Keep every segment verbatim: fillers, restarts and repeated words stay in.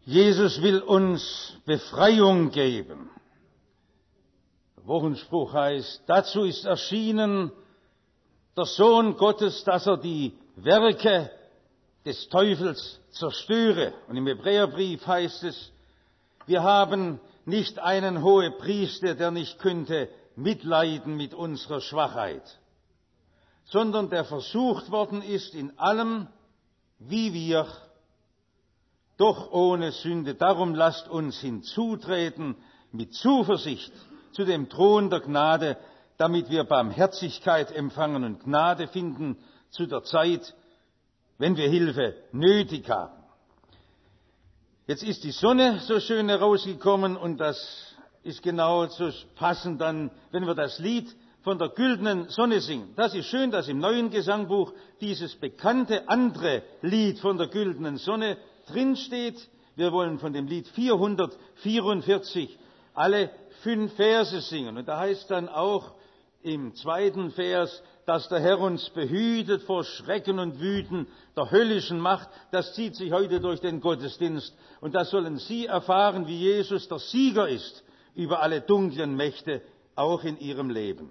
Jesus will uns Befreiung geben. Der Wochenspruch heißt, dazu ist erschienen der Sohn Gottes, dass er die Werke des Teufels zerstöre. Und im Hebräerbrief heißt es, wir haben nicht einen Hohepriester, der nicht könnte mitleiden mit unserer Schwachheit, sondern der versucht worden ist in allem, wie wir, doch ohne Sünde. Darum lasst uns hinzutreten mit Zuversicht zu dem Thron der Gnade, damit wir Barmherzigkeit empfangen und Gnade finden zu der Zeit, wenn wir Hilfe nötig haben. Jetzt ist die Sonne so schön herausgekommen und das ist genau so passend dann, wenn wir das Lied von der güldenen Sonne singen. Das ist schön, dass im neuen Gesangbuch dieses bekannte andere Lied von der güldenen Sonne drinsteht. Wir wollen von dem Lied vierhundertvierundvierzig alle fünf Verse singen. Und da heißt dann auch im zweiten Vers, dass der Herr uns behütet vor Schrecken und Wüten der höllischen Macht. Das zieht sich heute durch den Gottesdienst. Und das sollen Sie erfahren, wie Jesus der Sieger ist über alle dunklen Mächte, auch in Ihrem Leben.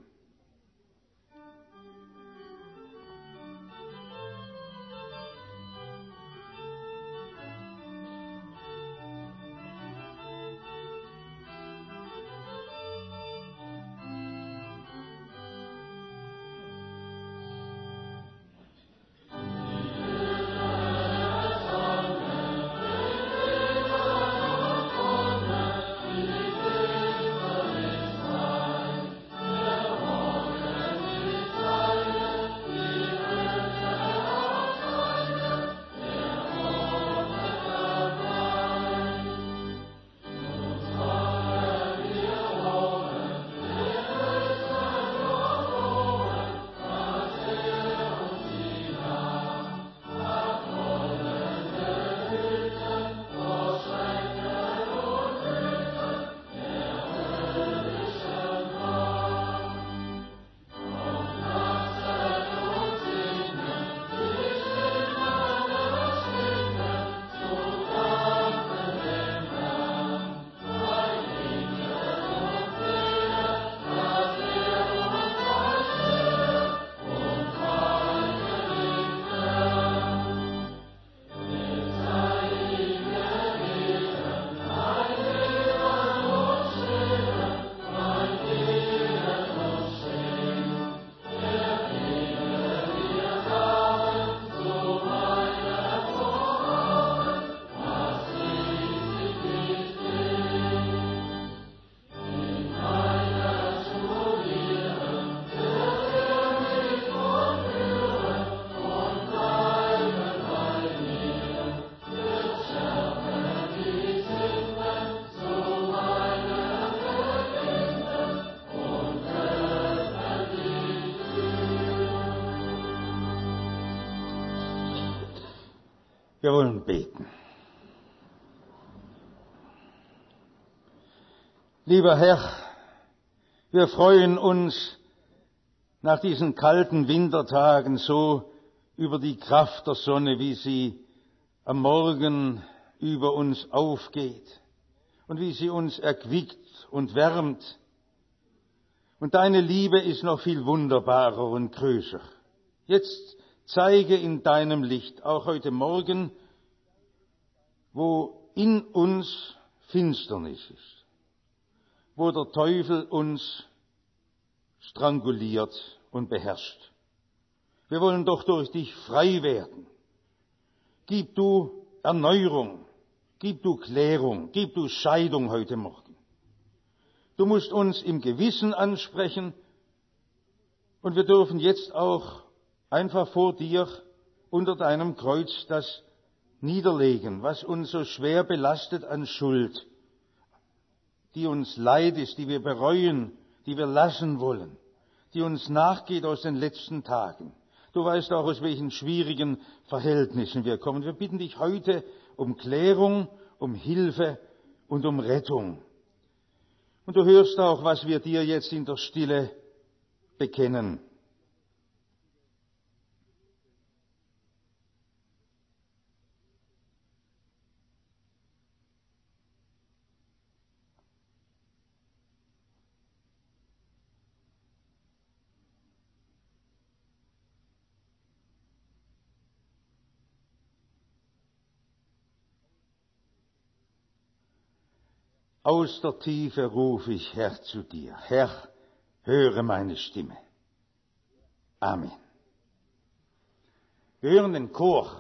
Wir wollen beten. Lieber Herr, wir freuen uns nach diesen kalten Wintertagen so über die Kraft der Sonne, wie sie am Morgen über uns aufgeht und wie sie uns erquickt und wärmt. Und deine Liebe ist noch viel wunderbarer und größer. Jetzt zeige in deinem Licht, auch heute Morgen, wo in uns Finsternis ist, wo der Teufel uns stranguliert und beherrscht. Wir wollen doch durch dich frei werden. Gib du Erneuerung, gib du Klärung, gib du Scheidung heute Morgen. Du musst uns im Gewissen ansprechen und wir dürfen jetzt auch einfach vor dir unter deinem Kreuz das niederlegen, was uns so schwer belastet an Schuld, die uns leid ist, die wir bereuen, die wir lassen wollen, die uns nachgeht aus den letzten Tagen. Du weißt auch, aus welchen schwierigen Verhältnissen wir kommen. Wir bitten dich heute um Klärung, um Hilfe und um Rettung. Und du hörst auch, was wir dir jetzt in der Stille bekennen. Aus der Tiefe rufe ich, Herr, zu dir. Herr, höre meine Stimme. Amen. Wir hören den Chor.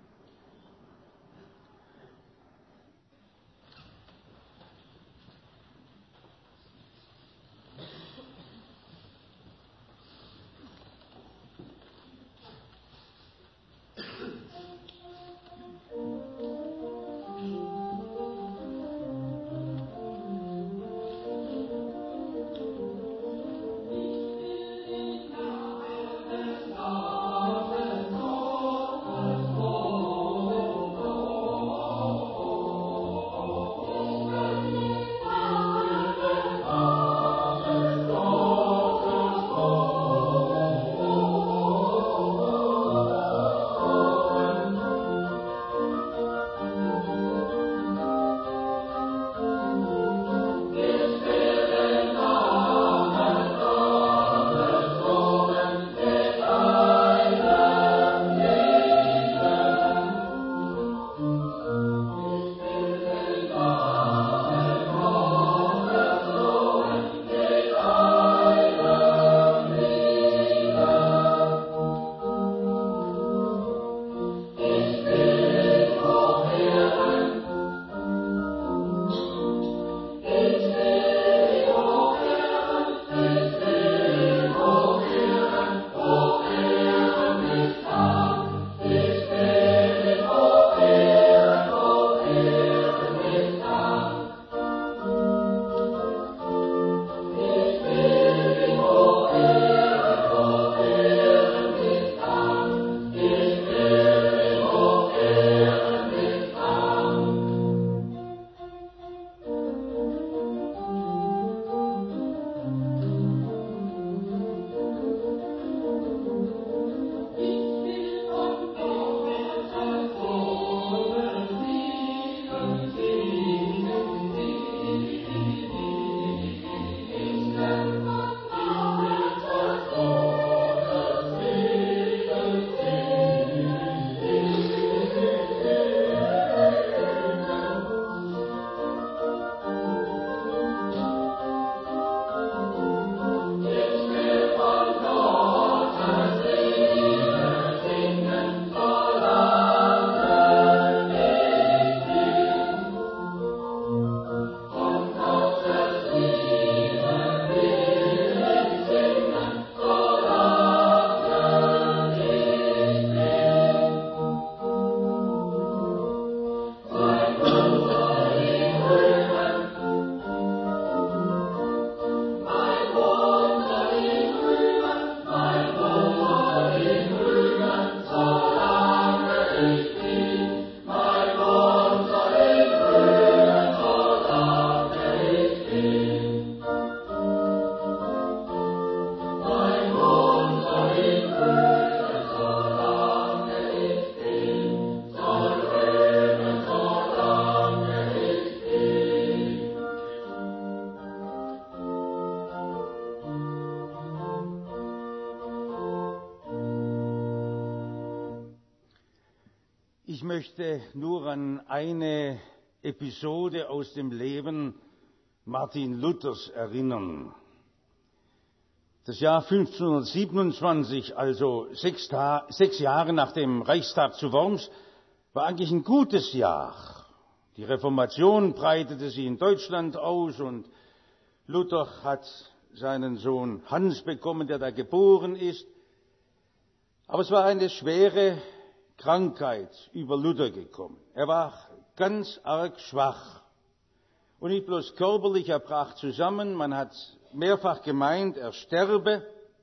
Ich möchte nur an eine Episode aus dem Leben Martin Luthers erinnern. Das Jahr fünfzehnhundertsiebenundzwanzig, also sechs, Ta- sechs Jahre nach dem Reichstag zu Worms, war eigentlich ein gutes Jahr. Die Reformation breitete sich in Deutschland aus und Luther hat seinen Sohn Hans bekommen, der da geboren ist. Aber es war eine schwere Krankheit über Luther gekommen. Er war ganz arg schwach. Und nicht bloß körperlich, er brach zusammen. Man hat mehrfach gemeint, er sterbe.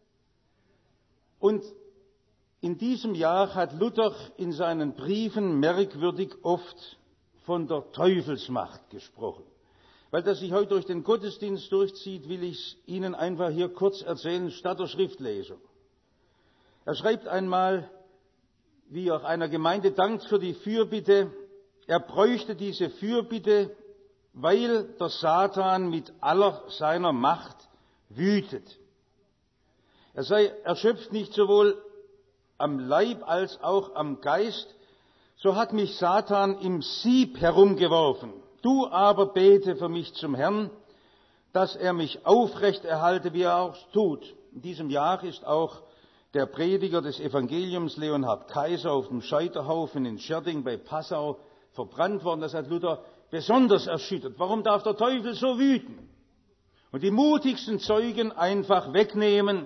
Und in diesem Jahr hat Luther in seinen Briefen merkwürdig oft von der Teufelsmacht gesprochen. Weil das sich heute durch den Gottesdienst durchzieht, will ich es Ihnen einfach hier kurz erzählen, statt der Schriftlesung. Er schreibt einmal, wie auch einer Gemeinde dankt für die Fürbitte, er bräuchte diese Fürbitte, weil der Satan mit aller seiner Macht wütet. Er sei erschöpft nicht sowohl am Leib als auch am Geist. So hat mich Satan im Sieb herumgeworfen. Du aber bete für mich zum Herrn, dass er mich aufrecht erhalte, wie er auch tut. In diesem Jahr ist auch der Prediger des Evangeliums, Leonhard Kaiser, auf dem Scheiterhaufen in Scherding bei Passau verbrannt worden. Das hat Luther besonders erschüttert. Warum darf der Teufel so wüten und die mutigsten Zeugen einfach wegnehmen?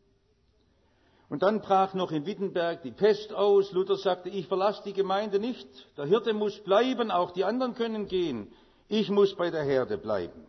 Und dann brach noch in Wittenberg die Pest aus. Luther sagte, ich verlasse die Gemeinde nicht. Der Hirte muss bleiben, auch die anderen können gehen. Ich muss bei der Herde bleiben.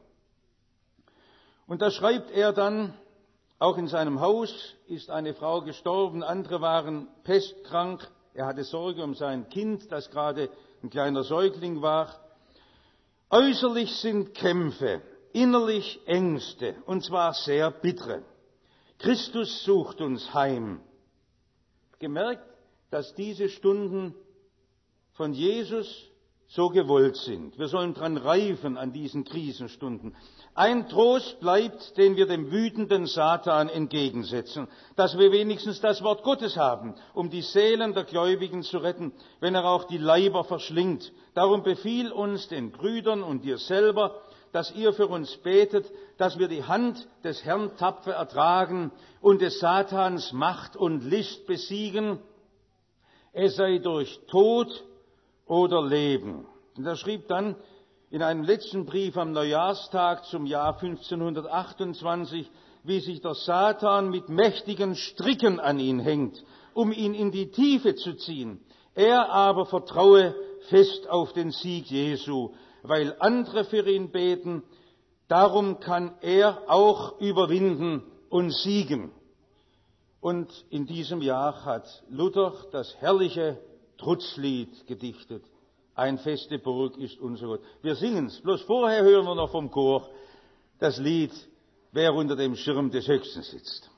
Und da schreibt er dann, auch in seinem Haus ist eine Frau gestorben, andere waren pestkrank. Er hatte Sorge um sein Kind, das gerade ein kleiner Säugling war. Äußerlich sind Kämpfe, innerlich Ängste, und zwar sehr bittere. Christus sucht uns heim. Gemerkt, dass diese Stunden von Jesus so gewollt sind. Wir sollen dran reifen an diesen Krisenstunden. Ein Trost bleibt, den wir dem wütenden Satan entgegensetzen, dass wir wenigstens das Wort Gottes haben, um die Seelen der Gläubigen zu retten, wenn er auch die Leiber verschlingt. Darum befiehl uns, den Brüdern und dir selber, dass ihr für uns betet, dass wir die Hand des Herrn tapfer ertragen und des Satans Macht und List besiegen, es sei durch Tod oder Leben. Und er schrieb dann in einem letzten Brief am Neujahrstag zum Jahr fünfzehnhundertachtundzwanzig, wie sich der Satan mit mächtigen Stricken an ihn hängt, um ihn in die Tiefe zu ziehen. Er aber vertraue fest auf den Sieg Jesu, weil andere für ihn beten, darum kann er auch überwinden und siegen. Und in diesem Jahr hat Luther das herrliche Trutzlied gedichtet. Ein feste Burg ist unser Gott. Wir singen es, bloß vorher hören wir noch vom Chor das Lied, wer unter dem Schirm des Höchsten sitzt.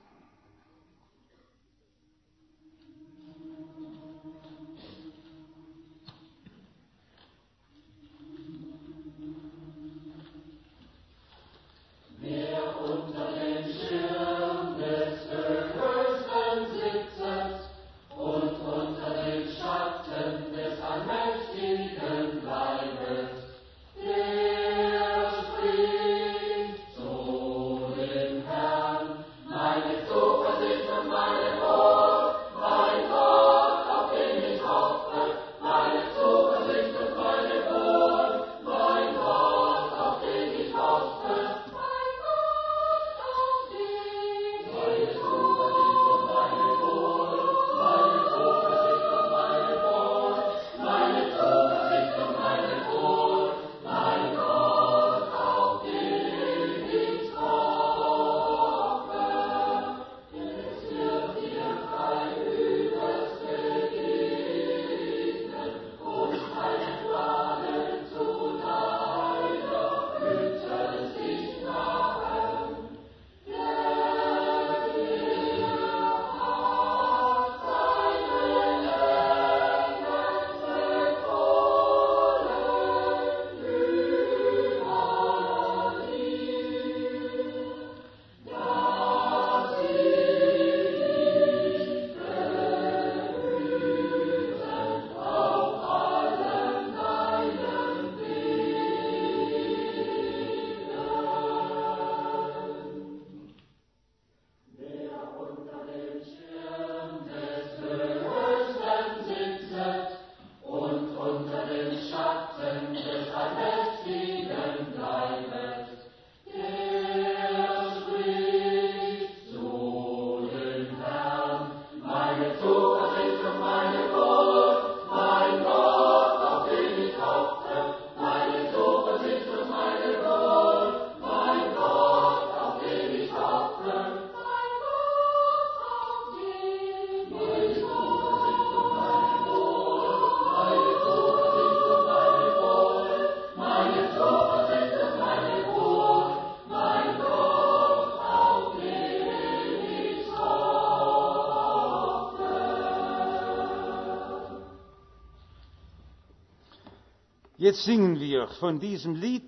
Jetzt singen wir von diesem Lied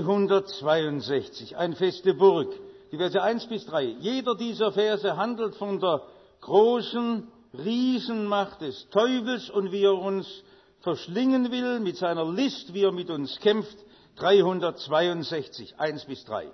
dreihundertzweiundsechzig, ein feste Burg, die Verse eins bis drei. Jeder dieser Verse handelt von der großen Riesenmacht des Teufels und wie er uns verschlingen will, mit seiner List, wie er mit uns kämpft, dreihundertzweiundsechzig, eins bis drei.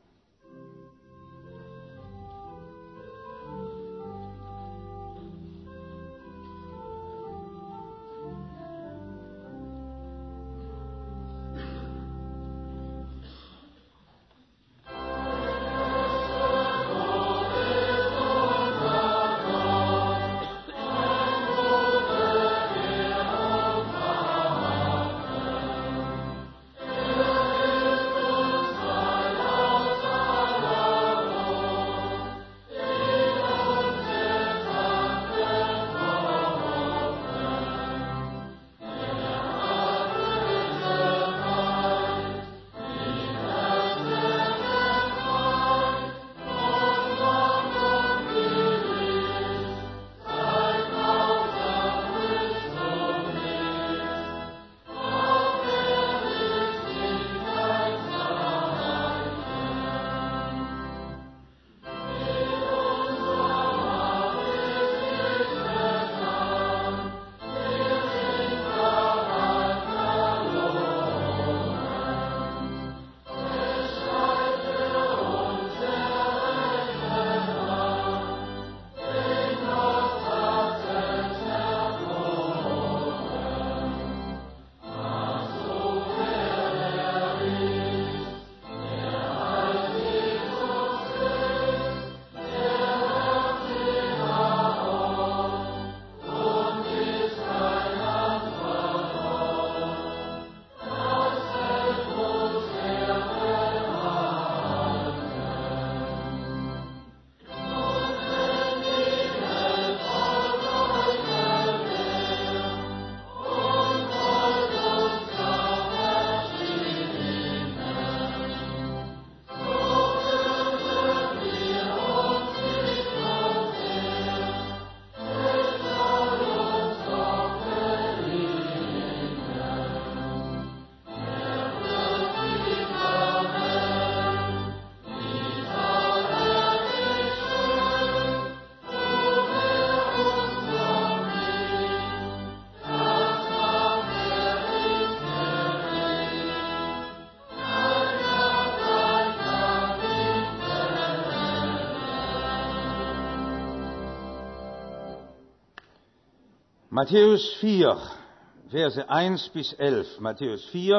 Matthäus vier, Verse eins bis elf. Matthäus vier,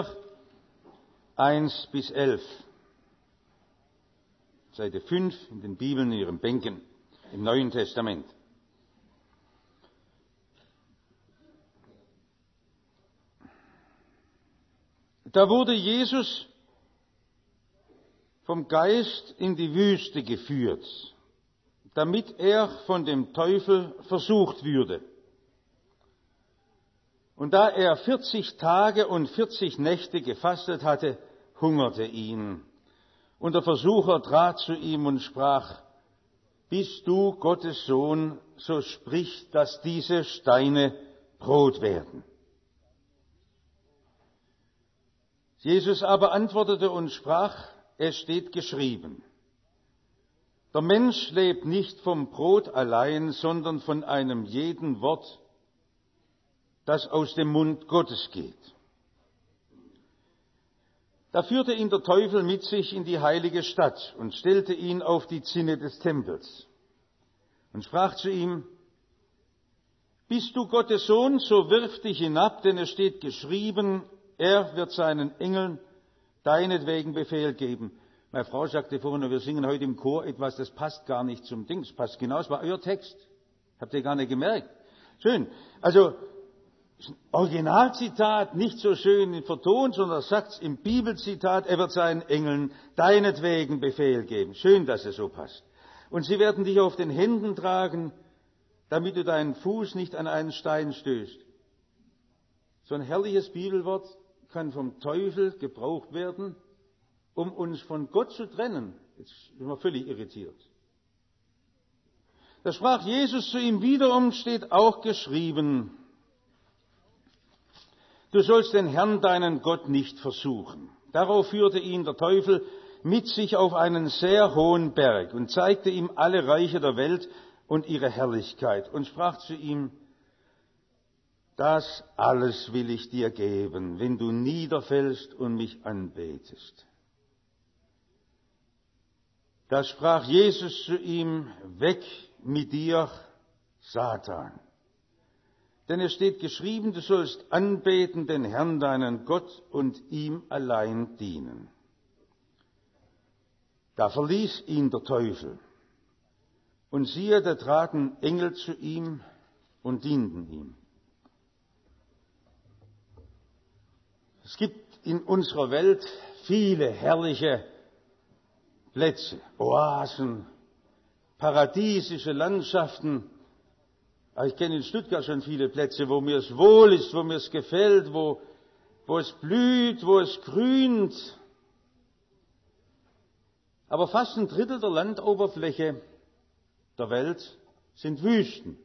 eins bis elf. Seite fünf in den Bibeln, in Ihren Bänken, im Neuen Testament. Da wurde Jesus vom Geist in die Wüste geführt, damit er von dem Teufel versucht würde. Und da er vierzig Tage und vierzig Nächte gefastet hatte, hungerte ihn. Und der Versucher trat zu ihm und sprach: Bist du Gottes Sohn, so sprich, dass diese Steine Brot werden. Jesus aber antwortete und sprach: Es steht geschrieben, der Mensch lebt nicht vom Brot allein, sondern von einem jeden Wort, das aus dem Mund Gottes geht. Da führte ihn der Teufel mit sich in die heilige Stadt und stellte ihn auf die Zinne des Tempels und sprach zu ihm: Bist du Gottes Sohn, so wirf dich hinab, denn es steht geschrieben, er wird seinen Engeln deinetwegen Befehl geben. Meine Frau sagte vorhin, wir singen heute im Chor etwas, das passt gar nicht zum Ding. Das passt genau, es war euer Text. Habt ihr gar nicht gemerkt. Schön. Also, Originalzitat, nicht so schön vertont, sondern er sagt es im Bibelzitat, er wird seinen Engeln deinetwegen Befehl geben. Schön, dass es so passt. Und sie werden dich auf den Händen tragen, damit du deinen Fuß nicht an einen Stein stößt. So ein herrliches Bibelwort kann vom Teufel gebraucht werden, um uns von Gott zu trennen. Jetzt sind wir völlig irritiert. Da sprach Jesus zu ihm wiederum, steht auch geschrieben: Du sollst den Herrn, deinen Gott, nicht versuchen. Darauf führte ihn der Teufel mit sich auf einen sehr hohen Berg und zeigte ihm alle Reiche der Welt und ihre Herrlichkeit und sprach zu ihm: das alles will ich dir geben, wenn du niederfällst und mich anbetest. Da sprach Jesus zu ihm, weg mit dir, Satan. Denn es steht geschrieben, du sollst anbeten den Herrn, deinen Gott, und ihm allein dienen. Da verließ ihn der Teufel. Und siehe, da traten Engel zu ihm und dienten ihm. Es gibt in unserer Welt viele herrliche Plätze, Oasen, paradiesische Landschaften. Ich kenne in Stuttgart schon viele Plätze, wo mir es wohl ist, wo mir es gefällt, wo, wo es blüht, wo es grünt. Aber fast ein Drittel der Landoberfläche der Welt sind Wüsten.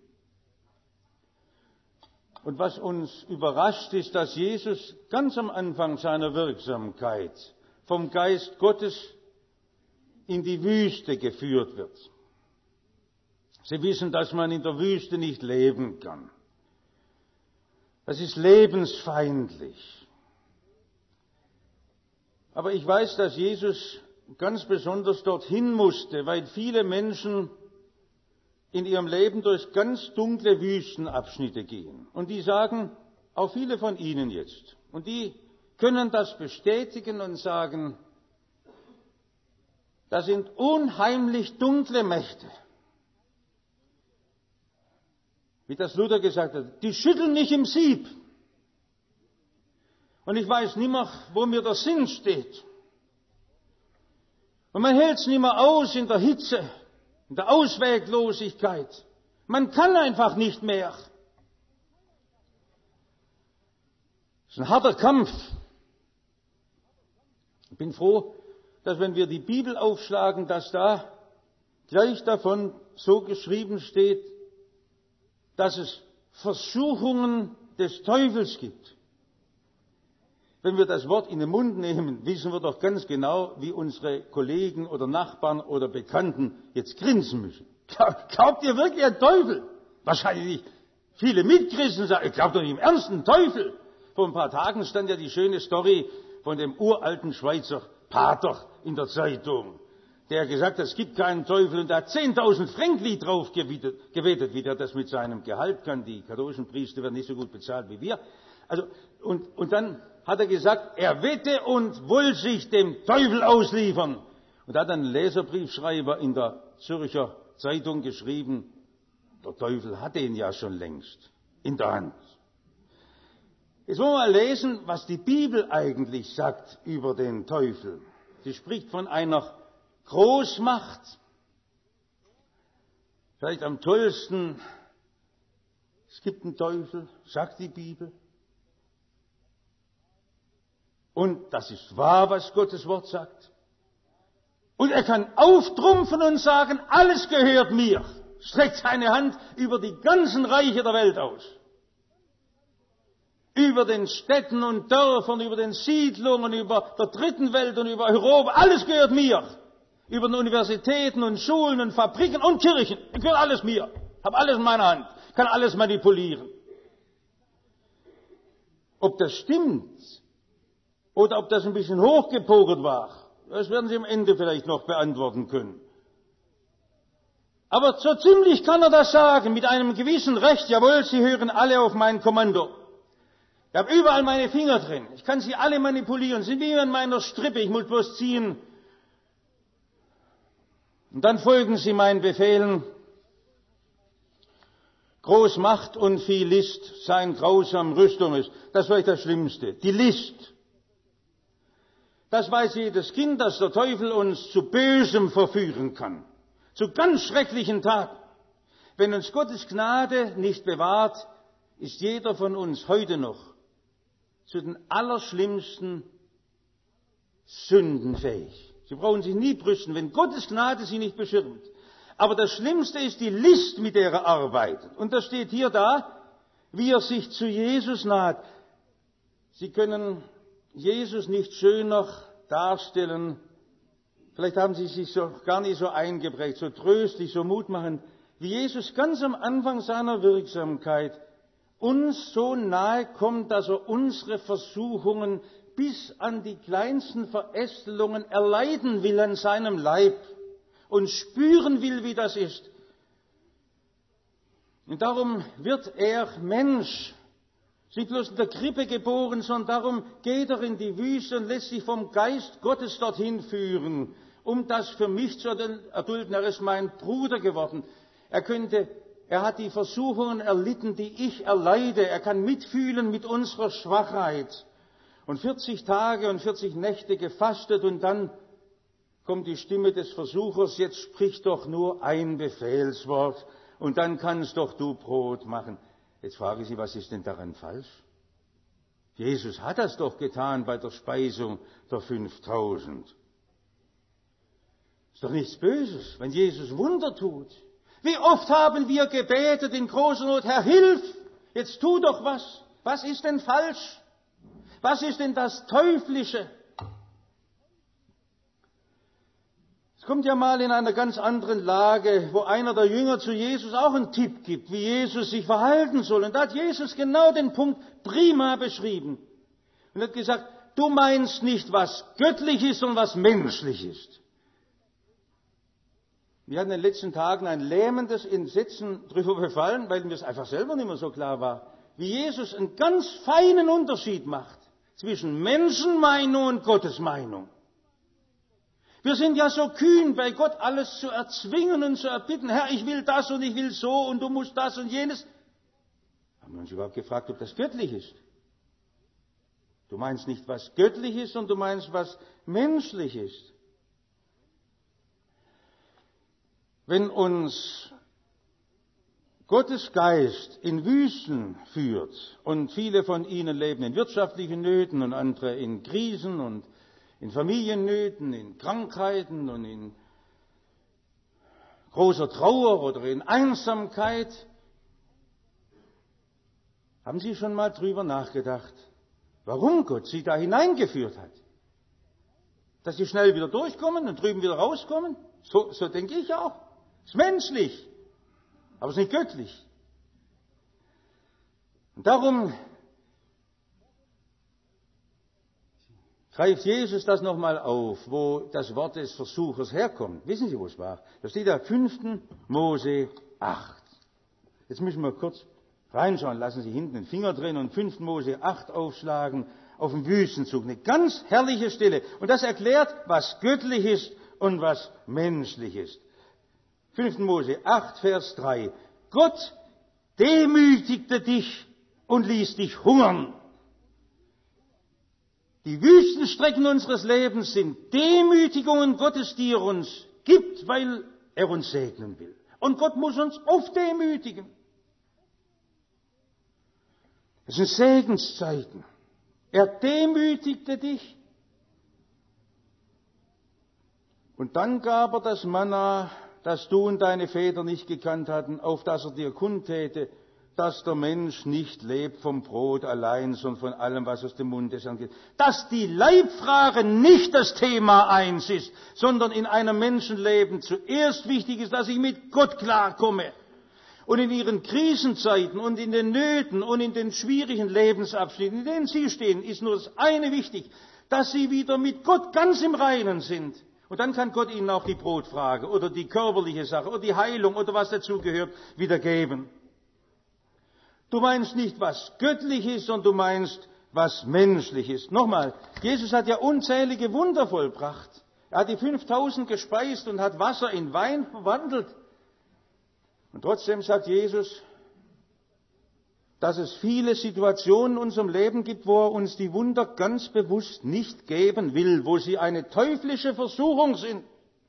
Und was uns überrascht, ist, dass Jesus ganz am Anfang seiner Wirksamkeit vom Geist Gottes in die Wüste geführt wird. Sie wissen, dass man in der Wüste nicht leben kann. Das ist lebensfeindlich. Aber ich weiß, dass Jesus ganz besonders dorthin musste, weil viele Menschen in ihrem Leben durch ganz dunkle Wüstenabschnitte gehen. Und die sagen, auch viele von Ihnen jetzt, und die können das bestätigen und sagen, das sind unheimlich dunkle Mächte. Wie das Luther gesagt hat, die schütteln nicht im Sieb. Und ich weiß nicht mehr, wo mir der Sinn steht. Und man hält es nicht mehr aus in der Hitze, in der Ausweglosigkeit. Man kann einfach nicht mehr. Es ist ein harter Kampf. Ich bin froh, dass wenn wir die Bibel aufschlagen, dass da gleich davon so geschrieben steht, dass es Versuchungen des Teufels gibt. Wenn wir das Wort in den Mund nehmen, wissen wir doch ganz genau, wie unsere Kollegen oder Nachbarn oder Bekannten jetzt grinsen müssen. Glaubt ihr wirklich an Teufel? Wahrscheinlich viele Mitchristen sagen, ich glaube doch nicht im Ernst an Teufel. Vor ein paar Tagen stand ja die schöne Story von dem uralten Schweizer Pater in der Zeitung, der gesagt hat, es gibt keinen Teufel, und da hat zehntausend Fränkli drauf gewettet, gewettet, wie der das mit seinem Gehalt kann. Die katholischen Priester werden nicht so gut bezahlt wie wir. Also, und, und dann hat er gesagt, er wette und will sich dem Teufel ausliefern. Und da hat ein Leserbriefschreiber in der Zürcher Zeitung geschrieben, der Teufel hat ihn ja schon längst in der Hand. Jetzt wollen wir mal lesen, was die Bibel eigentlich sagt über den Teufel. Sie spricht von einer Großmacht. Vielleicht am tollsten, es gibt einen Teufel, sagt die Bibel. Und das ist wahr, was Gottes Wort sagt. Und er kann auftrumpfen und sagen, alles gehört mir. Streckt seine Hand über die ganzen Reiche der Welt aus. Über den Städten und Dörfern, über den Siedlungen, über der dritten Welt und über Europa. Alles gehört mir. Über den Universitäten und Schulen und Fabriken und Kirchen. Es gehört alles mir. Ich habe alles in meiner Hand. Ich kann alles manipulieren. Ob das stimmt oder ob das ein bisschen hochgepokert war, das werden Sie am Ende vielleicht noch beantworten können. Aber so ziemlich kann er das sagen, mit einem gewissen Recht. Jawohl, Sie hören alle auf mein Kommando. Ich habe überall meine Finger drin. Ich kann sie alle manipulieren. Sie sind wie an meiner Strippe. Ich muss bloß ziehen. Und dann folgen sie meinen Befehlen. Groß Macht und viel List sein grausam Rüstung ist. Das war das Schlimmste. Die List. Das weiß jedes Kind, dass der Teufel uns zu Bösem verführen kann. Zu ganz schrecklichen Taten. Wenn uns Gottes Gnade nicht bewahrt, ist jeder von uns heute noch zu den allerschlimmsten Sünden fähig. Sie brauchen sich nie brüsten, wenn Gottes Gnade sie nicht beschirmt. Aber das Schlimmste ist die List, mit der er arbeitet. Und das steht hier da, wie er sich zu Jesus naht. Sie können Jesus nicht schöner darstellen. Vielleicht haben Sie sich so gar nicht so eingeprägt, so tröstlich, so mutmachend, wie Jesus ganz am Anfang seiner Wirksamkeit uns so nahe kommt, dass er unsere Versuchungen bis an die kleinsten Verästelungen erleiden will an seinem Leib und spüren will, wie das ist. Und darum wird er Mensch, nicht bloß in der Krippe geboren, sondern darum geht er in die Wüste und lässt sich vom Geist Gottes dorthin führen, um das für mich zu erdulden. Er ist mein Bruder geworden. Er könnte, er hat die Versuchungen erlitten, die ich erleide. Er kann mitfühlen mit unserer Schwachheit. Und vierzig Tage und vierzig Nächte gefastet und dann kommt die Stimme des Versuchers, jetzt sprich doch nur ein Befehlswort und dann kannst doch du Brot machen. Jetzt frage ich Sie, was ist denn daran falsch? Jesus hat das doch getan bei der Speisung der fünftausend. Ist doch nichts Böses, wenn Jesus Wunder tut. Wie oft haben wir gebetet in großer Not, Herr, hilf, jetzt tu doch was. Was ist denn falsch? Was ist denn das Teuflische? Es kommt ja mal in einer ganz anderen Lage, wo einer der Jünger zu Jesus auch einen Tipp gibt, wie Jesus sich verhalten soll. Und da hat Jesus genau den Punkt prima beschrieben. Und hat gesagt, du meinst nicht, was göttlich ist und was menschlich ist. Wir hatten in den letzten Tagen ein lähmendes Entsetzen darüber befallen, weil mir es einfach selber nicht mehr so klar war, wie Jesus einen ganz feinen Unterschied macht zwischen Menschenmeinung und Gottes Meinung. Wir sind ja so kühn, bei Gott alles zu erzwingen und zu erbitten. Herr, ich will das und ich will so und du musst das und jenes. Haben wir uns überhaupt gefragt, ob das göttlich ist? Du meinst nicht, was göttlich ist, sondern du meinst, was menschlich ist. Wenn uns Gottes Geist in Wüsten führt und viele von ihnen leben in wirtschaftlichen Nöten und andere in Krisen und in Familiennöten, in Krankheiten und in großer Trauer oder in Einsamkeit. Haben Sie schon mal drüber nachgedacht, warum Gott Sie da hineingeführt hat? Dass Sie schnell wieder durchkommen und drüben wieder rauskommen? So, so denke ich auch. Ist menschlich, aber es ist nicht göttlich. Und darum greift Jesus das nochmal auf, wo das Wort des Versuchers herkommt. Wissen Sie, wo es war? Da steht da fünften Mose acht. Jetzt müssen wir kurz reinschauen. Lassen Sie hinten den Finger drin und fünften Mose acht aufschlagen auf dem Wüstenzug. Eine ganz herrliche Stelle. Und das erklärt, was göttlich ist und was menschlich ist. fünften Mose acht, Vers drei. Gott demütigte dich und ließ dich hungern. Die Wüstenstrecken unseres Lebens sind Demütigungen Gottes, die er uns gibt, weil er uns segnen will. Und Gott muss uns oft demütigen. Es sind Segenszeiten. Er demütigte dich. Und dann gab er das Manna, das du und deine Väter nicht gekannt hatten, auf das er dir kundtäte, dass der Mensch nicht lebt vom Brot allein, sondern von allem, was aus dem Mund des Herrn geht. Dass die Leibfrage nicht das Thema eins ist, sondern in einem Menschenleben zuerst wichtig ist, dass ich mit Gott klarkomme. Und in ihren Krisenzeiten und in den Nöten und in den schwierigen Lebensabschnitten, in denen sie stehen, ist nur das eine wichtig, dass sie wieder mit Gott ganz im Reinen sind. Und dann kann Gott ihnen auch die Brotfrage oder die körperliche Sache oder die Heilung oder was dazugehört, wieder geben. Du meinst nicht, was göttlich ist, sondern du meinst, was menschlich ist. Nochmal, Jesus hat ja unzählige Wunder vollbracht. Er hat die fünftausend gespeist und hat Wasser in Wein verwandelt. Und trotzdem sagt Jesus, dass es viele Situationen in unserem Leben gibt, wo er uns die Wunder ganz bewusst nicht geben will, wo sie eine teuflische Versuchung sind.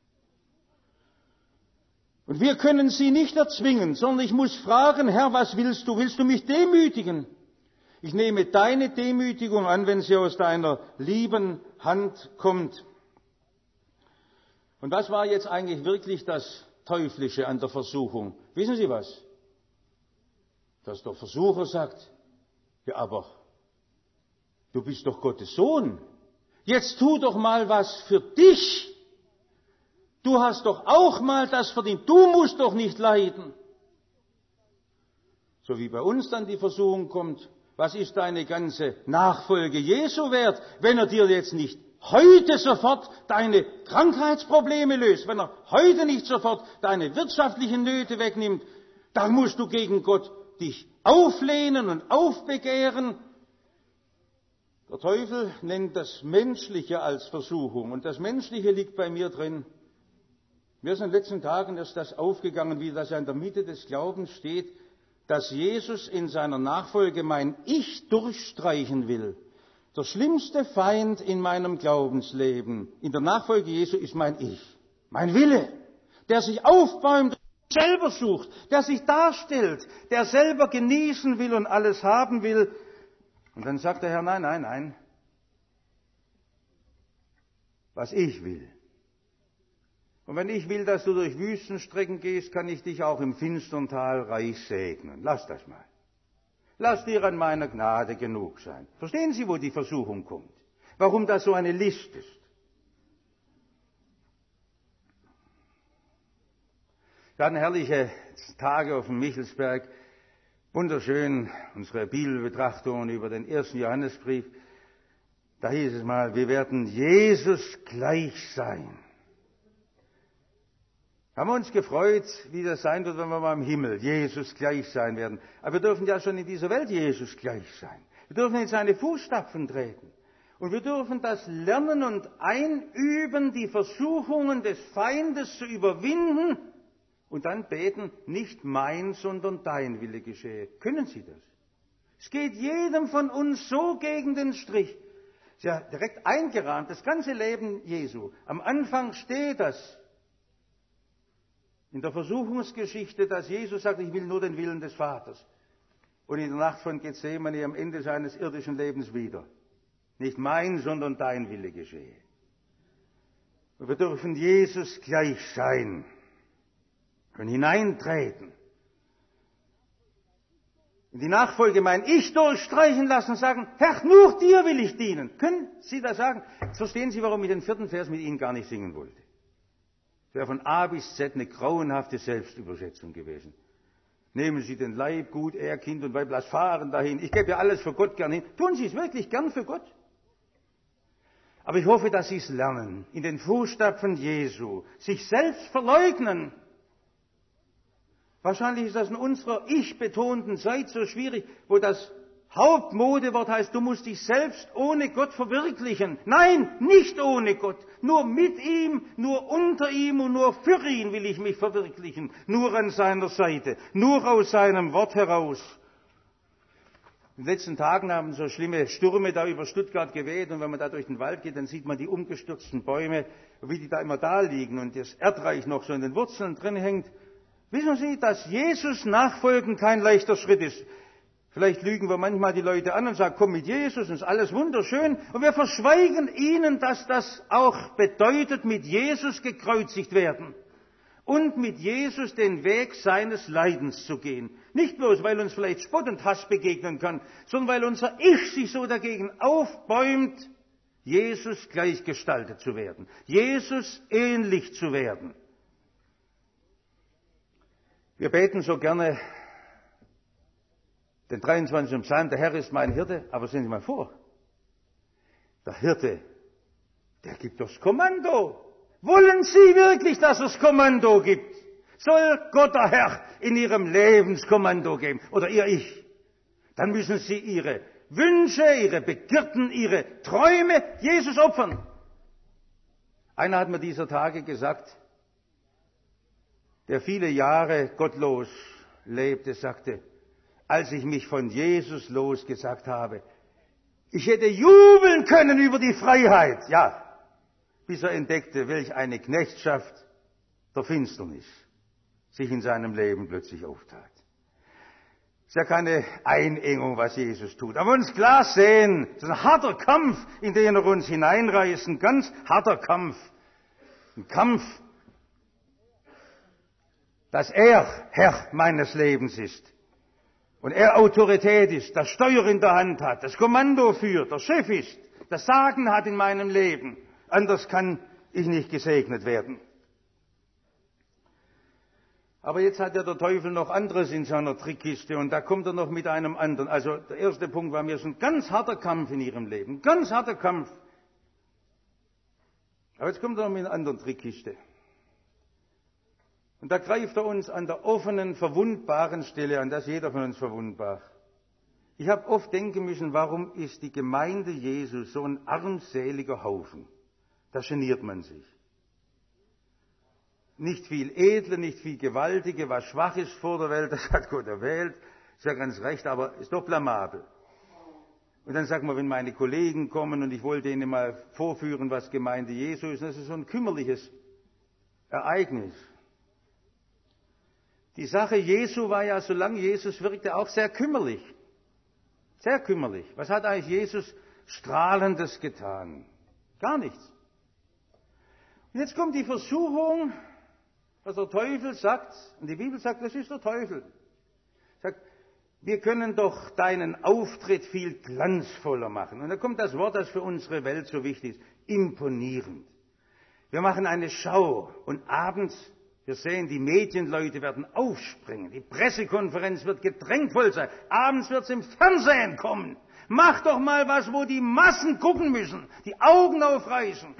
Und wir können sie nicht erzwingen, sondern ich muss fragen, Herr, was willst du? Willst du mich demütigen? Ich nehme deine Demütigung an, wenn sie aus deiner lieben Hand kommt. Und was war jetzt eigentlich wirklich das Teuflische an der Versuchung? Wissen Sie was? Dass der Versucher sagt, ja, aber du bist doch Gottes Sohn. Jetzt tu doch mal was für dich. Du hast doch auch mal das verdient. Du musst doch nicht leiden. So wie bei uns dann die Versuchung kommt, was ist deine ganze Nachfolge Jesu wert, wenn er dir jetzt nicht heute sofort deine Krankheitsprobleme löst, wenn er heute nicht sofort deine wirtschaftlichen Nöte wegnimmt, dann musst du gegen Gott dich auflehnen und aufbegehren. Der Teufel nennt das Menschliche als Versuchung und das Menschliche liegt bei mir drin. Mir ist in den letzten Tagen erst das aufgegangen, wie das in der Mitte des Glaubens steht, dass Jesus in seiner Nachfolge mein Ich durchstreichen will. Der schlimmste Feind in meinem Glaubensleben, in der Nachfolge Jesu, ist mein Ich, mein Wille, der sich aufbäumt, selber sucht, der sich darstellt, der selber genießen will und alles haben will. Und dann sagt der Herr, nein, nein, nein, was ich will. Und wenn ich will, dass du durch Wüstenstrecken gehst, kann ich dich auch im finstern Tal reich segnen. Lass das mal. Lass dir an meiner Gnade genug sein. Verstehen Sie, wo die Versuchung kommt? Warum das so eine List ist? Wir hatten herrliche Tage auf dem Michelsberg. Wunderschön unsere Bibelbetrachtungen über den ersten Johannesbrief. Da hieß es mal, wir werden Jesus gleich sein. Haben wir uns gefreut, wie das sein wird, wenn wir mal im Himmel Jesus gleich sein werden. Aber wir dürfen ja schon in dieser Welt Jesus gleich sein. Wir dürfen in seine Fußstapfen treten. Und wir dürfen das lernen und einüben, die Versuchungen des Feindes zu überwinden und dann beten, nicht mein, sondern dein Wille geschehe. Können Sie das? Es geht jedem von uns so gegen den Strich. Es ist ja direkt eingerahmt, das ganze Leben Jesu. Am Anfang steht das in der Versuchungsgeschichte, dass Jesus sagt, ich will nur den Willen des Vaters. Und in der Nacht von Gethsemane am Ende seines irdischen Lebens wieder. Nicht mein, sondern dein Wille geschehe. Und wir dürfen Jesus gleich sein und hineintreten. In die Nachfolge mein Ich durchstreichen lassen und sagen, Herr, nur dir will ich dienen. Können Sie das sagen? Jetzt verstehen Sie, warum ich den vierten Vers mit Ihnen gar nicht singen wollte. Es wäre von A bis Z eine grauenhafte Selbstüberschätzung gewesen. Nehmen Sie den Leib, Gut, Ehr, Kind und Weib, lass fahren dahin. Ich gebe ja alles für Gott gern hin. Tun Sie es wirklich gern für Gott? Aber ich hoffe, dass Sie es lernen, in den Fußstapfen Jesu, sich selbst verleugnen. Wahrscheinlich ist das in unserer ich-betonten Zeit so schwierig, wo das Hauptmodewort heißt, du musst dich selbst ohne Gott verwirklichen. Nein, nicht ohne Gott. Nur mit ihm, nur unter ihm und nur für ihn will ich mich verwirklichen. Nur an seiner Seite, nur aus seinem Wort heraus. In den letzten Tagen haben so schlimme Stürme da über Stuttgart geweht und wenn man da durch den Wald geht, dann sieht man die umgestürzten Bäume, wie die da immer da liegen und das Erdreich noch so in den Wurzeln drin hängt. Wissen Sie, dass Jesus nachfolgen kein leichter Schritt ist? Vielleicht lügen wir manchmal die Leute an und sagen, komm mit Jesus, ist alles wunderschön. Und wir verschweigen ihnen, dass das auch bedeutet, mit Jesus gekreuzigt werden. Und mit Jesus den Weg seines Leidens zu gehen. Nicht bloß, weil uns vielleicht Spott und Hass begegnen kann, sondern weil unser Ich sich so dagegen aufbäumt, Jesus gleichgestaltet zu werden. Jesus ähnlich zu werden. Wir beten so gerne den dreiundzwanzigsten Psalm, der Herr ist mein Hirte, aber sehen Sie mal vor, der Hirte, der gibt das Kommando. Wollen Sie wirklich, dass es Kommando gibt? Soll Gott der Herr in Ihrem Lebenskommando geben, oder Ihr Ich? Dann müssen Sie Ihre Wünsche, Ihre Begierden, Ihre Träume Jesus opfern. Einer hat mir dieser Tage gesagt, der viele Jahre gottlos lebte, sagte, als ich mich von Jesus losgesagt habe, ich hätte jubeln können über die Freiheit. Ja, bis er entdeckte, welch eine Knechtschaft der Finsternis sich in seinem Leben plötzlich auftat. Es ist ja keine Einengung, was Jesus tut. Aber wir uns klar sehen, es ist ein harter Kampf, in den er uns hineinreißt, ein ganz harter Kampf. Ein Kampf, dass er Herr meines Lebens ist. Und er Autorität ist, das Steuer in der Hand hat, das Kommando führt, der Chef ist, das Sagen hat in meinem Leben. Anders kann ich nicht gesegnet werden. Aber jetzt hat ja der Teufel noch anderes in seiner Trickkiste und da kommt er noch mit einem anderen. Also der erste Punkt war mir schon ein ganz harter Kampf in ihrem Leben, ganz harter Kampf. Aber jetzt kommt er noch mit einer anderen Trickkiste. Und da greift er uns an der offenen, verwundbaren Stelle an, da ist jeder von uns verwundbar. Ich habe oft denken müssen, warum ist die Gemeinde Jesu so ein armseliger Haufen? Da geniert man sich. Nicht viel Edle, nicht viel Gewaltige, was schwach ist vor der Welt, das hat Gott erwählt, ist ja ganz recht, aber ist doch blamabel. Und dann sagt man, wenn meine Kollegen kommen und ich wollte ihnen mal vorführen, was Gemeinde Jesu ist, das ist so ein kümmerliches Ereignis. Die Sache Jesu war ja, solange Jesus wirkte, auch sehr kümmerlich. Sehr kümmerlich. Was hat eigentlich Jesus Strahlendes getan? Gar nichts. Und jetzt kommt die Versuchung, was der Teufel sagt, und die Bibel sagt, das ist der Teufel. Sagt, wir können doch deinen Auftritt viel glanzvoller machen. Und da kommt das Wort, das für unsere Welt so wichtig ist, imponierend. Wir machen eine Schau und abends, wir sehen, die Medienleute werden aufspringen, die Pressekonferenz wird gedrängt voll sein, abends wird es im Fernsehen kommen. Mach doch mal was, wo die Massen gucken müssen, die Augen aufreißen.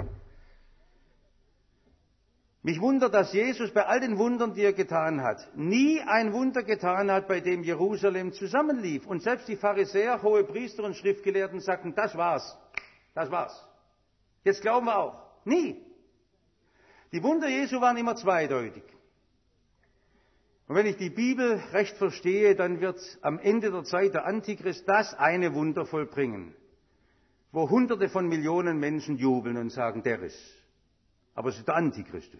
Mich wundert, dass Jesus bei all den Wundern, die er getan hat, nie ein Wunder getan hat, bei dem Jerusalem zusammenlief. Und selbst die Pharisäer, Hohepriester und Schriftgelehrten sagten, das war's, das war's. Jetzt glauben wir auch. Nie. Die Wunder Jesu waren immer zweideutig. Und wenn ich die Bibel recht verstehe, dann wird am Ende der Zeit der Antichrist das eine Wunder vollbringen, wo Hunderte von Millionen Menschen jubeln und sagen, der ist. Aber es ist der Antichristus.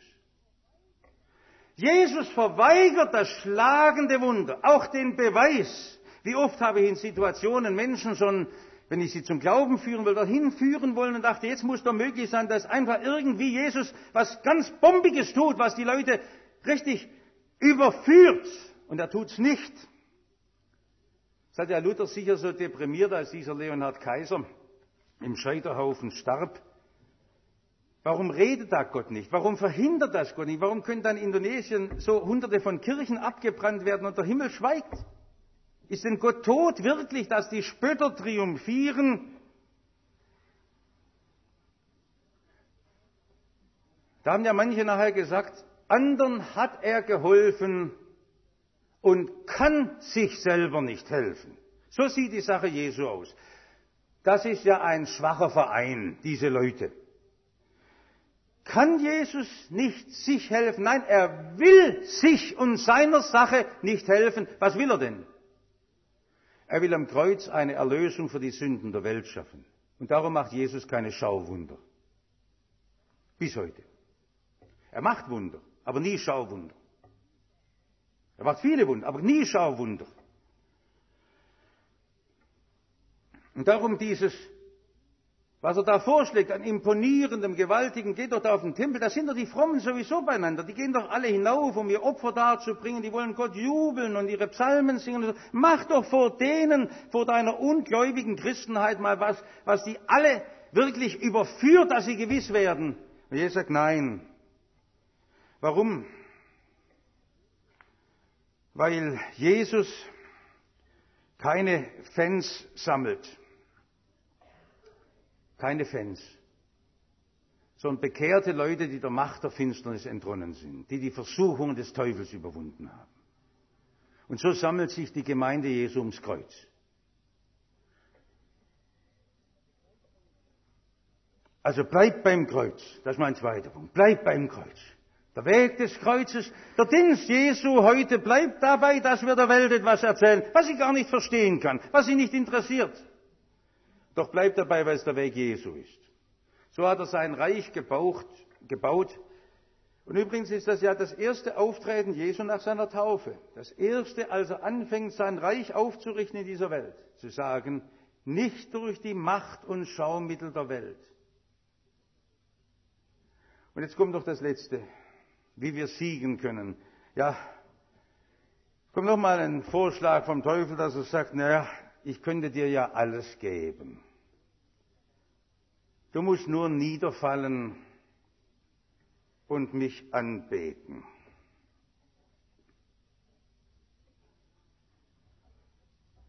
Jesus verweigert das schlagende Wunder, auch den Beweis. Wie oft habe ich in Situationen Menschen schon, wenn ich sie zum Glauben führen will, dahin führen wollen und dachte, jetzt muss doch möglich sein, dass einfach irgendwie Jesus was ganz Bombiges tut, was die Leute richtig überführt. Und er tut's nicht. Das hat ja Luther sicher so deprimiert, als dieser Leonhard Kaiser im Scheiterhaufen starb. Warum redet da Gott nicht? Warum verhindert das Gott nicht? Warum können dann in Indonesien so hunderte von Kirchen abgebrannt werden und der Himmel schweigt? Ist denn Gott tot wirklich, dass die Spötter triumphieren? Da haben ja manche nachher gesagt, anderen hat er geholfen und kann sich selber nicht helfen. So sieht die Sache Jesu aus. Das ist ja ein schwacher Verein, diese Leute. Kann Jesus nicht sich helfen? Nein, er will sich und seiner Sache nicht helfen. Was will er denn? Er will am Kreuz eine Erlösung für die Sünden der Welt schaffen. Und darum macht Jesus keine Schauwunder. Bis heute. Er macht Wunder, aber nie Schauwunder. Er macht viele Wunder, aber nie Schauwunder. Und darum dieses, was er da vorschlägt, an imponierendem, gewaltigen, geht doch da auf den Tempel, da sind doch die Frommen sowieso beieinander, die gehen doch alle hinauf, um ihr Opfer darzubringen, die wollen Gott jubeln und ihre Psalmen singen. Und so. Mach doch vor denen, vor deiner ungläubigen Christenheit mal was, was die alle wirklich überführt, dass sie gewiss werden. Und Jesus sagt, nein. Warum? Weil Jesus keine Fans sammelt. Keine Fans, sondern bekehrte Leute, die der Macht der Finsternis entronnen sind, die die Versuchungen des Teufels überwunden haben. Und so sammelt sich die Gemeinde Jesu ums Kreuz. Also bleibt beim Kreuz, das ist mein zweiter Punkt, bleibt beim Kreuz. Der Weg des Kreuzes, der Dienst Jesu heute bleibt dabei, dass wir der Welt etwas erzählen, was sie gar nicht verstehen kann, was sie nicht interessiert. Doch bleibt dabei, weil es der Weg Jesu ist. So hat er sein Reich gebaut, gebaut. Und übrigens ist das ja das erste Auftreten Jesu nach seiner Taufe. Das erste, als er anfängt, sein Reich aufzurichten in dieser Welt. Zu sagen, nicht durch die Macht und Schaumittel der Welt. Und jetzt kommt noch das Letzte, wie wir siegen können. Ja, kommt noch mal ein Vorschlag vom Teufel, dass er sagt, naja, ich könnte dir ja alles geben. Du musst nur niederfallen und mich anbeten.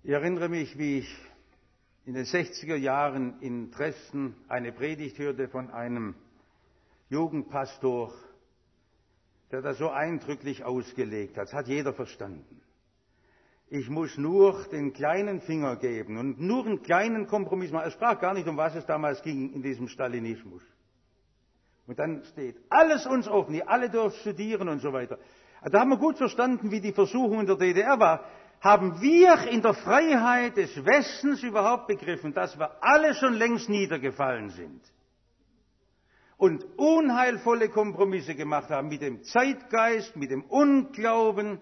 Ich erinnere mich, wie ich in den sechziger Jahren in Dresden eine Predigt hörte von einem Jugendpastor, der das so eindrücklich ausgelegt hat. Das hat jeder verstanden. Ich muss nur den kleinen Finger geben und nur einen kleinen Kompromiss machen. Er sprach gar nicht, um was es damals ging in diesem Stalinismus. Und dann steht alles uns offen, ihr alle dürft studieren und so weiter. Da haben wir gut verstanden, wie die Versuchung in der D D R war. Haben wir in der Freiheit des Westens überhaupt begriffen, dass wir alle schon längst niedergefallen sind und unheilvolle Kompromisse gemacht haben mit dem Zeitgeist, mit dem Unglauben,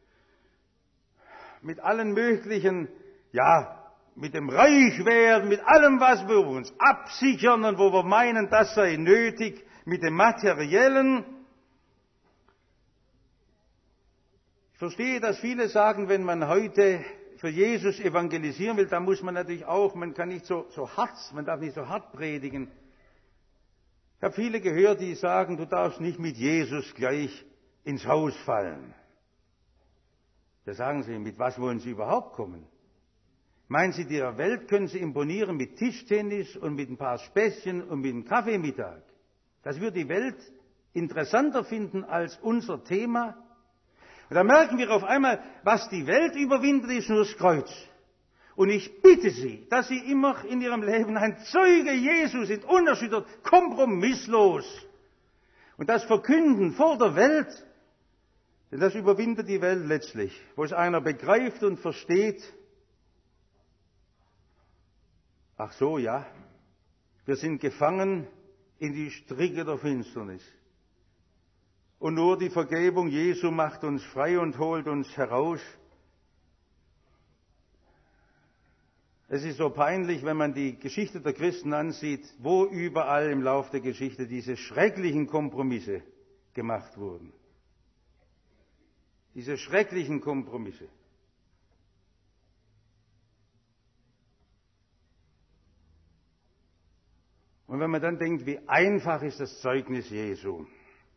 mit allen möglichen, ja, mit dem Reichwerden, mit allem, was wir uns absichern und wo wir meinen, das sei nötig, mit dem Materiellen. Ich verstehe, dass viele sagen, wenn man heute für Jesus evangelisieren will, dann muss man natürlich auch, man kann nicht so, so hart, man darf nicht so hart predigen. Ich habe viele gehört, die sagen, du darfst nicht mit Jesus gleich ins Haus fallen. Da sagen sie, mit was wollen sie überhaupt kommen? Meinen Sie, der Welt können sie imponieren mit Tischtennis und mit ein paar Späßchen und mit einem Kaffeemittag? Das wird die Welt interessanter finden als unser Thema? Und da merken wir auf einmal, was die Welt überwindet, ist nur das Kreuz. Und ich bitte Sie, dass Sie immer in Ihrem Leben ein Zeuge Jesu sind, unerschüttert, kompromisslos. Und das verkünden vor der Welt, denn das überwindet die Welt letztlich, wo es einer begreift und versteht. Ach so, ja, wir sind gefangen in die Stricke der Finsternis. Und nur die Vergebung Jesu macht uns frei und holt uns heraus. Es ist so peinlich, wenn man die Geschichte der Christen ansieht, wo überall im Lauf der Geschichte diese schrecklichen Kompromisse gemacht wurden. Diese schrecklichen Kompromisse. Und wenn man dann denkt, wie einfach ist das Zeugnis Jesu.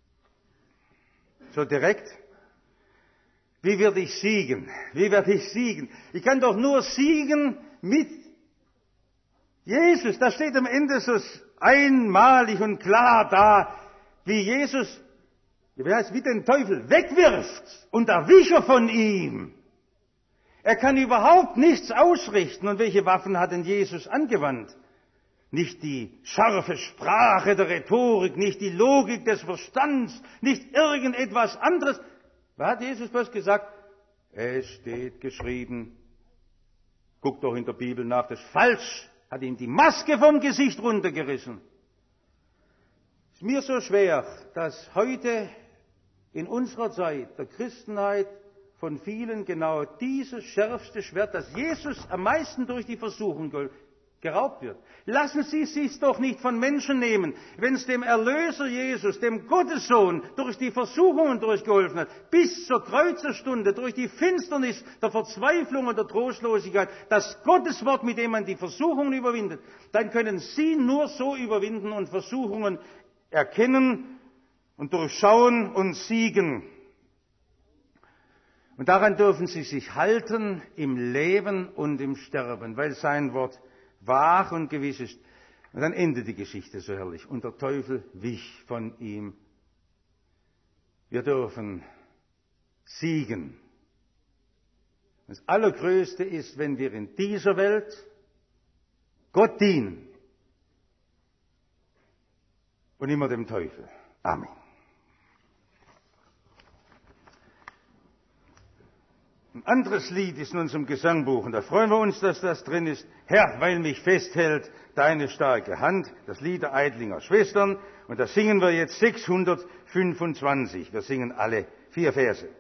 So direkt. Wie werde ich siegen? Wie werde ich siegen? Ich kann doch nur siegen mit Jesus. Das steht am Ende so einmalig und klar da, wie Jesus, wie heißt, wie den Teufel wegwirft und der Wischer von ihm. Er kann überhaupt nichts ausrichten. Und welche Waffen hat denn Jesus angewandt? Nicht die scharfe Sprache der Rhetorik, nicht die Logik des Verstands, nicht irgendetwas anderes. Was hat Jesus bloß gesagt? Es steht geschrieben. Guck doch in der Bibel nach, das ist falsch. Hat ihm die Maske vom Gesicht runtergerissen. Es ist mir so schwer, dass heute in unserer Zeit der Christenheit von vielen genau dieses schärfste Schwert, das Jesus am meisten durch die Versuchung geraubt wird. Lassen Sie es sich doch nicht von Menschen nehmen, wenn es dem Erlöser Jesus, dem Gottessohn, durch die Versuchungen durchgeholfen hat, bis zur Kreuzerstunde, durch die Finsternis der Verzweiflung und der Trostlosigkeit, das Gotteswort, mit dem man die Versuchungen überwindet, dann können Sie nur so überwinden und Versuchungen erkennen und durchschauen und siegen. Und daran dürfen Sie sich halten im Leben und im Sterben, weil sein Wort wahr und gewiss ist. Und dann endet die Geschichte so herrlich. Und der Teufel wich von ihm. Wir dürfen siegen. Das Allergrößte ist, wenn wir in dieser Welt Gott dienen und immer dem Teufel. Amen. Ein anderes Lied ist in unserem Gesangbuch, und da freuen wir uns, dass das drin ist. Herr, weil mich festhält deine starke Hand, das Lied der Eidlinger Schwestern, und das singen wir jetzt sechshundertfünfundzwanzig. Wir singen alle vier Verse.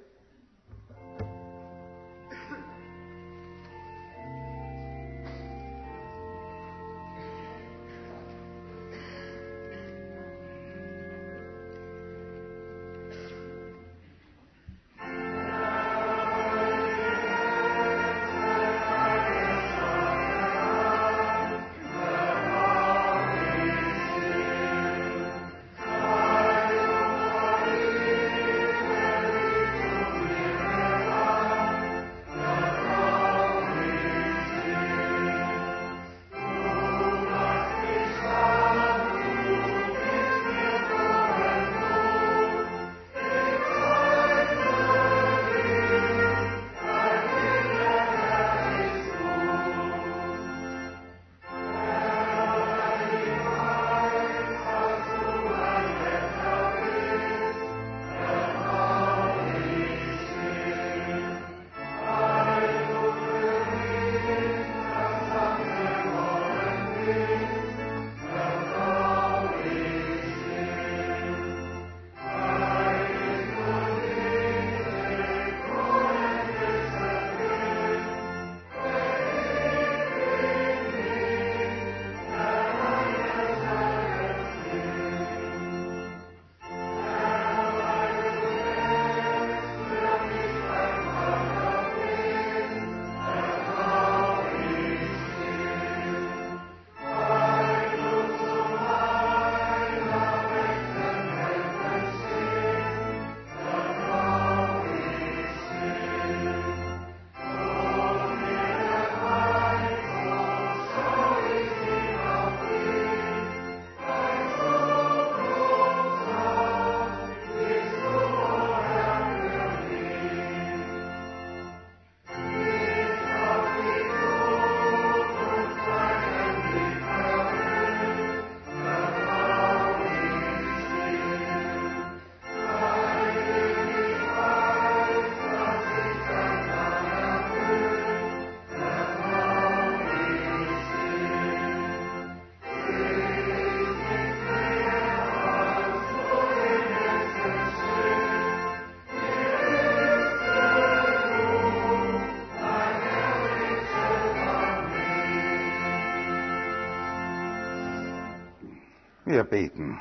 Wir beten.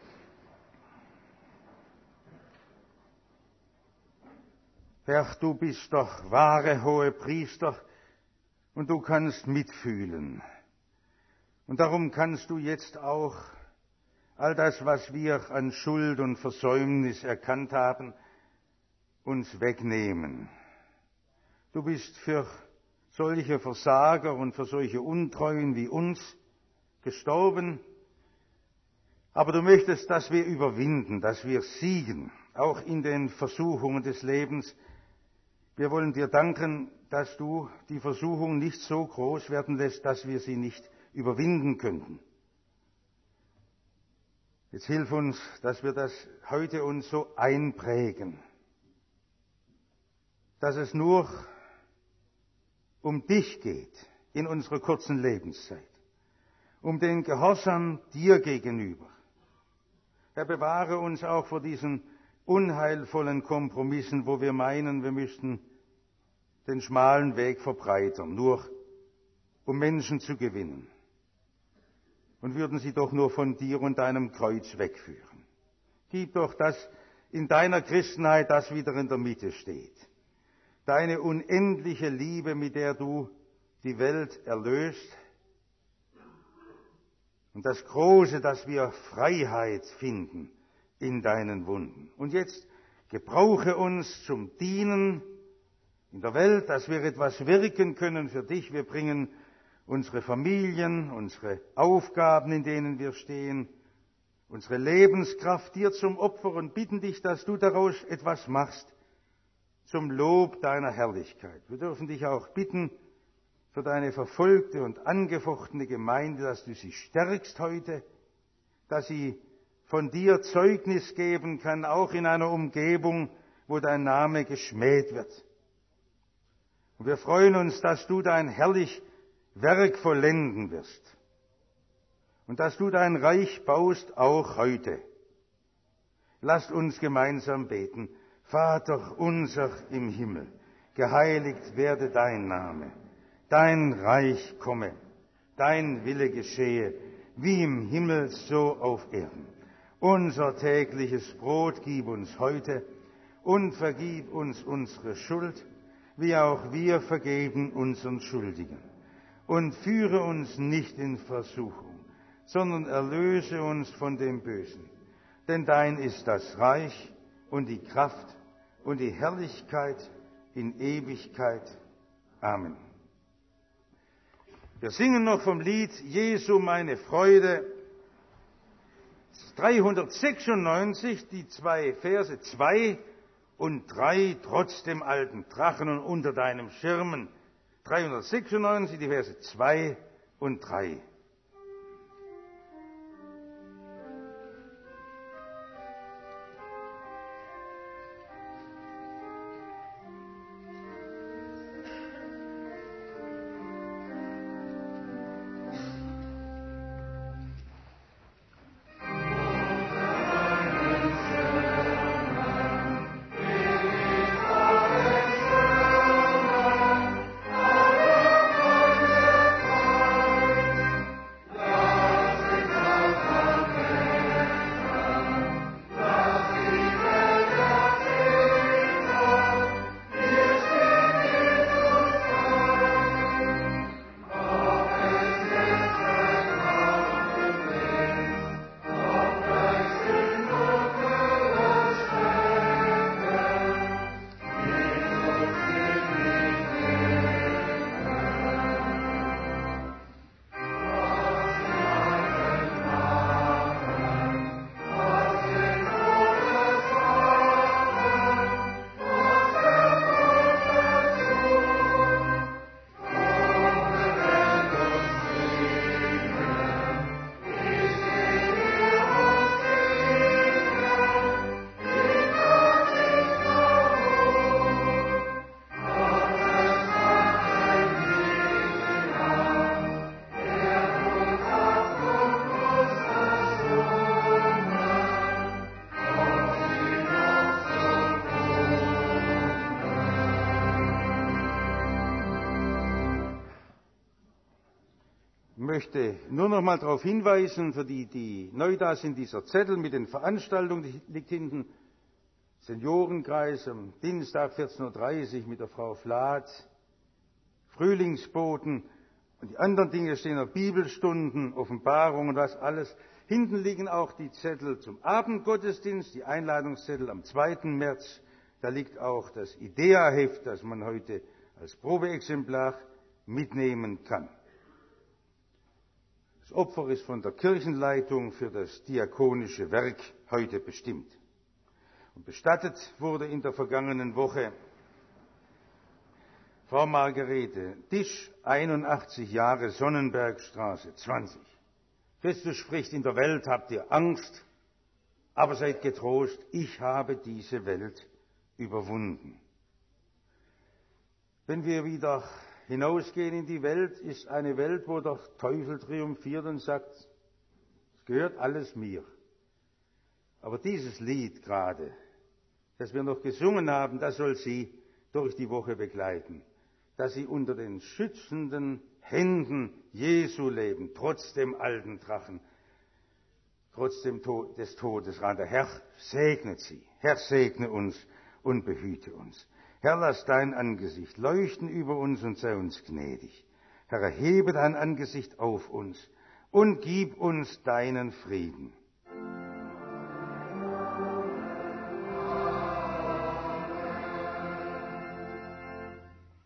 Herr, du bist doch wahre Hohepriester und du kannst mitfühlen. Und darum kannst du jetzt auch all das, was wir an Schuld und Versäumnis erkannt haben, uns wegnehmen. Du bist für solche Versager und für solche Untreuen wie uns gestorben. Aber du möchtest, dass wir überwinden, dass wir siegen, auch in den Versuchungen des Lebens. Wir wollen dir danken, dass du die Versuchung nicht so groß werden lässt, dass wir sie nicht überwinden könnten. Jetzt hilf uns, dass wir das heute uns so einprägen, dass es nur um dich geht in unserer kurzen Lebenszeit, um den Gehorsam dir gegenüber. Herr, bewahre uns auch vor diesen unheilvollen Kompromissen, wo wir meinen, wir müssten den schmalen Weg verbreitern, nur um Menschen zu gewinnen, und würden sie doch nur von dir und deinem Kreuz wegführen. Gib doch, dass in deiner Christenheit das wieder in der Mitte steht. Deine unendliche Liebe, mit der du die Welt erlöst, und das Große, dass wir Freiheit finden in deinen Wunden. Und jetzt gebrauche uns zum Dienen in der Welt, dass wir etwas wirken können für dich. Wir bringen unsere Familien, unsere Aufgaben, in denen wir stehen, unsere Lebenskraft dir zum Opfer und bitten dich, dass du daraus etwas machst zum Lob deiner Herrlichkeit. Wir dürfen dich auch bitten für deine verfolgte und angefochtene Gemeinde, dass du sie stärkst heute, dass sie von dir Zeugnis geben kann, auch in einer Umgebung, wo dein Name geschmäht wird. Und wir freuen uns, dass du dein herrlich Werk vollenden wirst und dass du dein Reich baust, auch heute. Lasst uns gemeinsam beten. Vater unser im Himmel, geheiligt werde dein Name. Dein Reich komme, dein Wille geschehe, wie im Himmel so auf Erden. Unser tägliches Brot gib uns heute und vergib uns unsere Schuld, wie auch wir vergeben unseren Schuldigen. Und führe uns nicht in Versuchung, sondern erlöse uns von dem Bösen. Denn dein ist das Reich und die Kraft und die Herrlichkeit in Ewigkeit. Amen. Wir singen noch vom Lied Jesu meine Freude, dreihundertsechsundneunzig, die zwei Verse zwei und drei, trotz dem alten Drachen und unter deinem Schirmen. dreihundertsechsundneunzig, die Verse zwei und drei. möchte nur noch mal darauf hinweisen, für die, die neu da sind, dieser Zettel mit den Veranstaltungen, die liegt hinten, Seniorenkreis am Dienstag vierzehn Uhr dreißig mit der Frau Flath, Frühlingsboten und die anderen Dinge stehen auf Bibelstunden, Offenbarung und was alles. Hinten liegen auch die Zettel zum Abendgottesdienst, die Einladungszettel am zweiten März. Da liegt auch das Idea-Heft, das man heute als Probeexemplar mitnehmen kann. Das Opfer ist von der Kirchenleitung für das diakonische Werk heute bestimmt. Und bestattet wurde in der vergangenen Woche Frau Margarete Tisch, einundachtzig Jahre, Sonnenbergstraße zwanzig. Christus spricht: In der Welt habt ihr Angst, aber seid getrost, ich habe diese Welt überwunden. Wenn wir wieder hinausgehen in die Welt, ist eine Welt, wo der Teufel triumphiert und sagt, es gehört alles mir. Aber dieses Lied gerade, das wir noch gesungen haben, das soll Sie durch die Woche begleiten, dass Sie unter den schützenden Händen Jesu leben, trotz dem alten Drachen, trotz dem Tod, des Todes. Der Herr segnet Sie, Herr segne uns und behüte uns. Herr, lass dein Angesicht leuchten über uns und sei uns gnädig. Herr, erhebe dein Angesicht auf uns und gib uns deinen Frieden.